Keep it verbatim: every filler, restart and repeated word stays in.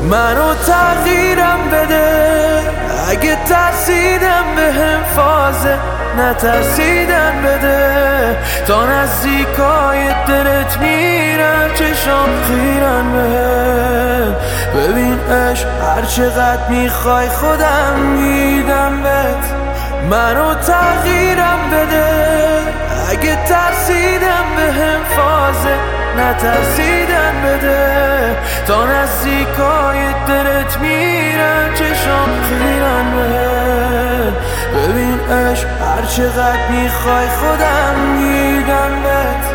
منو تغییرم بده، اگه ترسیدم به هم فازه نترسیدن بده. تا نزدیکای دلت میرم چشام خیرن بهم. ببین عشق هر چقدر میخوای خودم میدم بهت. منو تغییرم بده، اگه ترسیدم به هم فازه نترسیدن بده. تا نزدیکای دلت میرم چشام خیرن بهم. ببین عشق هر چقدر میخوای خودم میدم بهت.